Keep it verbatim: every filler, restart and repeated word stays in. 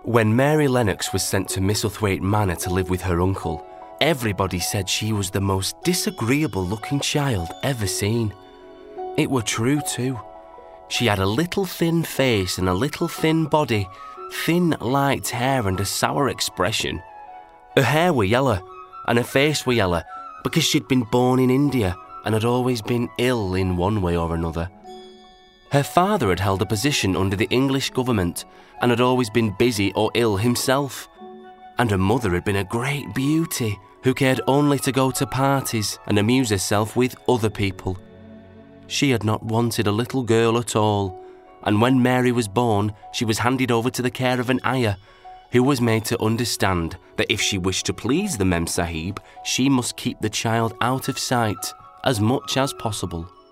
When Mary Lennox was sent to Misselthwaite Manor to live with her uncle, everybody said she was the most disagreeable-looking child ever seen. It were true, too. She had a little thin face and a little thin body, thin light hair and a sour expression. Her hair were yellow, and her face were yellow, because she'd been born in India and had always been ill in one way or another. Her father had held a position under the English government and had always been busy or ill himself. And her mother had been a great beauty who cared only to go to parties and amuse herself with other people. She had not wanted a little girl at all, and when Mary was born, she was handed over to the care of an ayah, who was made to understand that if she wished to please the Mem Sahib, she must keep the child out of sight as much as possible.